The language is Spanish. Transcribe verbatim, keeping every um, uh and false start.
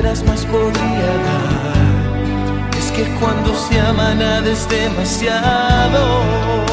dieras más podría dar. Es que cuando se ama nada es demasiado.